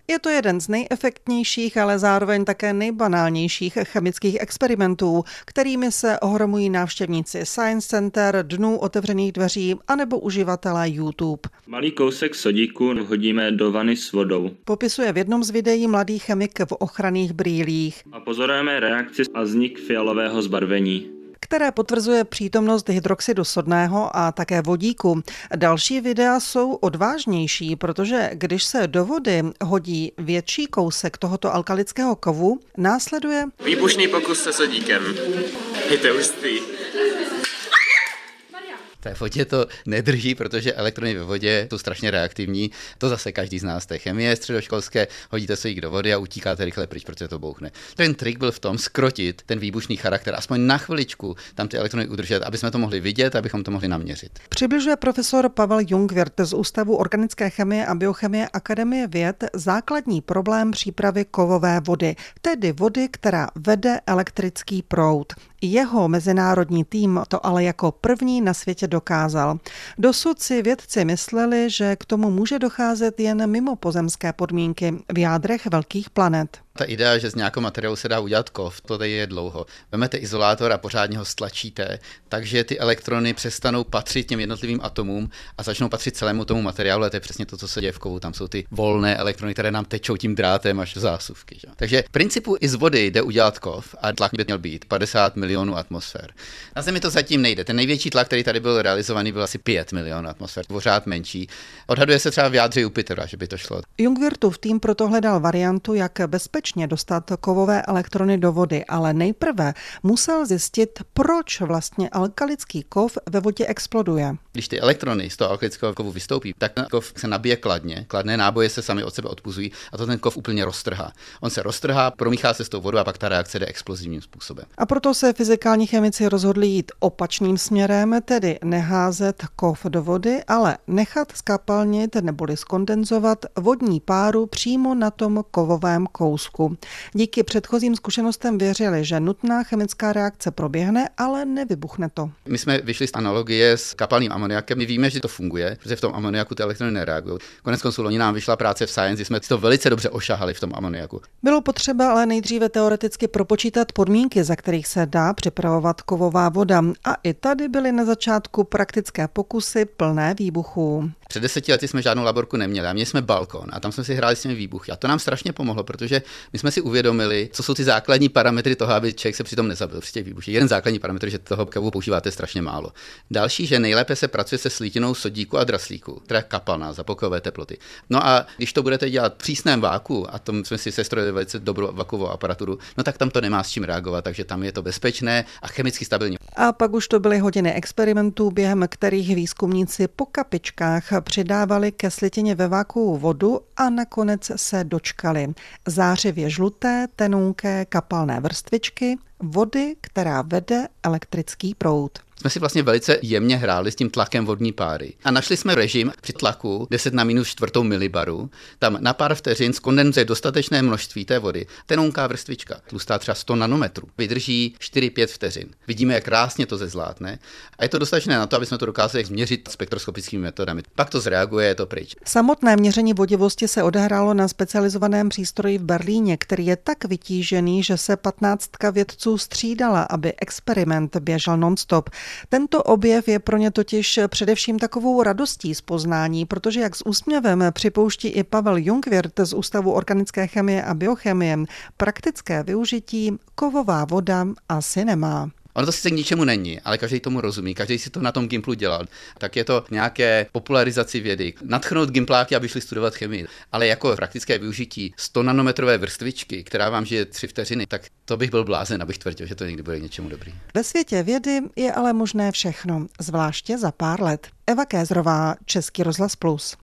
Je to jeden z nejefektnějších, ale zároveň také nejbanálnějších chemických experimentů, kterými se ohromují návštěvníci Science Center, dnů otevřených dveří anebo uživatelé YouTube. Malý kousek sodíku hodíme do vany s vodou. Popisuje v jednom z videí mladý chemik v ochranných brýlích. A pozorujeme reakci a vznik fialového zbarvení, Které potvrzuje přítomnost hydroxidu sodného a také vodíku. Další videa jsou odvážnější, protože když se do vody hodí větší kousek tohoto alkalického kovu, následuje výbušný pokus se sodíkem. Je to hustý. Té vodě to nedrží, protože elektrony ve vodě jsou strašně reaktivní. To zase každý z nás té chemie středoškolské, hodíte se jich do vody a utíkáte rychle pryč, protože to bouchne. Ten trik byl v tom zkrotit ten výbušný charakter, aspoň na chviličku tam ty elektrony udržet, aby jsme to mohli vidět, abychom to mohli naměřit. Přibližuje profesor Pavel Jungwirth z Ústavu organické chemie a biochemie Akademie věd základní problém přípravy kovové vody, tedy vody, která vede elektrický proud. Jeho mezinárodní tým to ale jako první na světě dokázal. Dosud si vědci mysleli, že k tomu může docházet jen mimo pozemské podmínky v jádrech velkých planet. Ta idea, že z nějakého materiálu se dá udělat kov, to tady je dlouho. Vemete izolátor a pořádně ho stlačíte, takže ty elektrony přestanou patřit těm jednotlivým atomům a začnou patřit celému tomu materiálu. A to je přesně to, co se děje v kovu. Tam jsou ty volné elektrony, které nám tečou tím drátem až do zásuvky. Že? Takže v principu i z vody jde udělat kov a tlak by měl být 50 milionů atmosfér. Na Zemi to zatím nejde. Ten největší tlak, který tady byl realizovaný, byl asi 5 milionů atmosfér, pořád menší. Odhaduje se třeba v jádře Jupitera, že by to šlo. Jungwirthův tým proto hledal variantu, jak bezpečně dostat kovové elektrony do vody, ale nejprve musel zjistit, proč vlastně alkalický kov ve vodě exploduje. Když ty elektrony z toho alkalického kovu vystoupí, tak ten kov se nabije kladně. Kladné náboje se sami od sebe odpuzují a to ten kov úplně roztrhá. On se roztrhá, promíchá se s tou vodou a pak ta reakce jde explozivním způsobem. A proto se fyzikální chemici rozhodli jít opačným směrem, tedy neházet kov do vody, ale nechat zkapalnit neboli skondenzovat vodní páru přímo na tom kovovém kousku. Díky předchozím zkušenostem věřili, že nutná chemická reakce proběhne, ale nevybuchne to. My jsme vyšli z analogie s kapalným amoniakem. My víme, že to funguje, protože v tom amoniaku ty elektrony nereagují. Koneckonců loni nám vyšla práce v Science, jsme to velice dobře ošahali v tom amoniaku. Bylo potřeba ale nejdříve teoreticky propočítat podmínky, za kterých se dá připravovat kovová voda. A i tady byly na začátku praktické pokusy plné výbuchů. Před 10 lety jsme žádnou laborku neměli a měli jsme balkon a tam jsme si hráli s těmi výbuchy. A to nám strašně pomohlo, protože my jsme si uvědomili, co jsou ty základní parametry toho, aby člověk se přitom nezabil při těch výbuších. Jeden základní parametr, že toho kovu používáte strašně málo. Další, že nejlépe se pracuje se slítinou sodíku a draslíku, která je kapalná za pokojové teploty. No a když to budete dělat v přísném váku, a tom jsme si sestrojili velice dobrou vakuovou aparaturu, no tak tam to nemá s čím reagovat, takže tam je to bezpečné a chemicky stabilní. A pak už to byly hodiny experimentů, během kterých výzkumníci po kapičkách přidávali ke slitině ve vakuu vodu a nakonec se dočkali zářivě žluté, tenunké kapalné vrstvičky vody, která vede elektrický proud. Jsme si vlastně velice jemně hráli s tím tlakem vodní páry. A našli jsme režim při tlaku 10 na -4 milibaru. Tam na pár vteřin skondenzuje dostatečné množství té vody. Tenunká vrstvička, tlustá třeba 100 nanometrů, vydrží 4-5 vteřin. Vidíme, jak krásně to zezlátne. A je to dostatečné na to, aby jsme to dokázali změřit spektroskopickými metodami. Pak to zreaguje, je to pryč. Samotné měření vodivosti se odehrálo na specializovaném přístroji v Berlíně, který je tak vytížený, že se 15 vědců střídala, aby experiment běžel non-stop. Tento objev je pro ně totiž především takovou radostí z poznání, protože jak s úsměvem připouští i Pavel Jungwirth z Ústavu organické chemie a biochemie, praktické využití kovová voda asi nemá. Ono to sice k ničemu není, ale každý tomu rozumí, každý si to na tom Gimplu dělal. Tak je to nějaké popularizaci vědy. Nadchnout Gimpláky, aby šli studovat chemii. Ale jako praktické využití 100 nanometrové vrstvičky, která vám žije 3 vteřiny, tak to bych byl blázen, abych tvrdil, že to někdy bude něčemu dobrý. Ve světě vědy je ale možné všechno, zvláště za pár let. Eva Kézrová, Český rozhlas Plus.